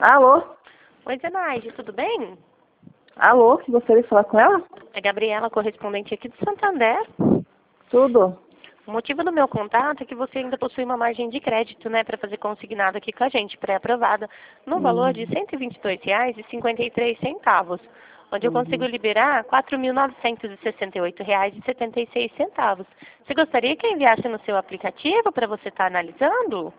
Alô? Oi, Zenaide, tudo bem? Alô, que gostaria de falar com ela? É Gabriela, correspondente aqui de Santander. Tudo. O motivo do meu contato é que você ainda possui uma margem de crédito, né, para fazer consignado aqui com a gente, pré-aprovada, no valor de R$ 122,53, onde eu consigo liberar R$ 4.968,76. Você gostaria que eu enviasse no seu aplicativo para você estar analisando?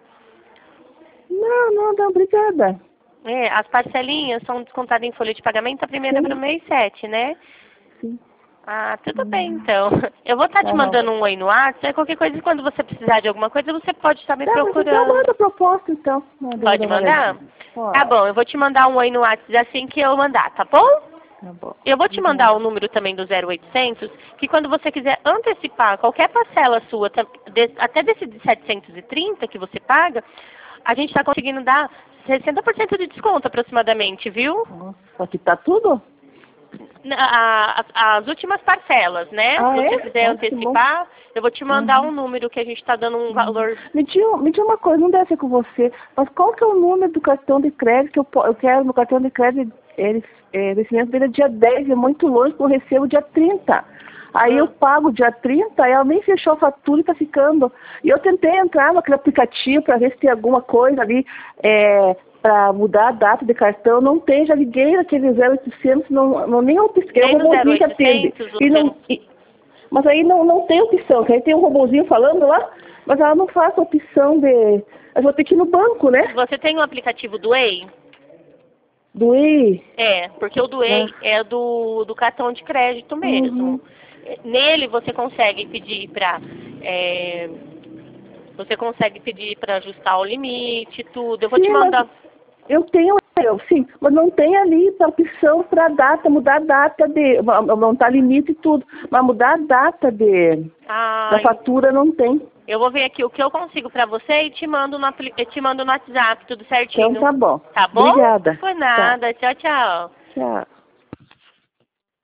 Não, obrigada. É, as parcelinhas são descontadas em folha de pagamento, a primeira Sim. para o mês 7, né? Sim. Ah, tudo bem, então. Eu vou estar te Tá bom. mandando um oi no WhatsApp. Qualquer coisa, quando você precisar de alguma coisa, você pode estar me Tá, mas então procurando. manda a proposta, então. Pode mandar? Pode. Tá bom, eu vou te mandar um oi no WhatsApp assim que eu mandar, tá bom? Tá bom. Eu vou te mandar o número também do 0800, que quando você quiser antecipar qualquer parcela sua, até desse de 730 que você paga, a gente está conseguindo dar 60% de desconto aproximadamente, viu? Nossa, aqui tá tudo? As últimas parcelas, né? Ah, Se você é? quiser Nossa, que bom. antecipar, eu vou te mandar um número que a gente está dando um valor. Me diz uma coisa, não deve ser com você, mas qual que é o número do cartão de crédito que eu quero? Meu cartão de crédito, vencimento dele é dia 10, é muito longe, eu recebo dia 30. Aí eu pago dia 30, ela nem fechou a fatura e tá ficando. E eu tentei entrar naquele aplicativo para ver se tem alguma coisa ali para mudar a data de cartão. Não tem, já liguei naquele 0800, não nem opção, é um robôzinho que atende. Mas aí não tem opção, que aí tem um robôzinho falando lá, mas ela não faz a opção de... Eu vou ter que ir no banco, né? Você tem o aplicativo do Ei? Do I? É, porque o do Ei é do cartão de crédito mesmo. Nele você consegue pedir para ajustar o limite, tudo. Eu vou te mandar. Eu tenho, sim, mas não tem ali a opção para data, mudar a data montar limite e tudo, mas mudar a data da fatura não tem. Eu vou ver aqui o que eu consigo para você e te mando no WhatsApp, tudo certinho. Então tá bom. Tá bom? Obrigada. Por nada. Tchau, tchau. Tchau.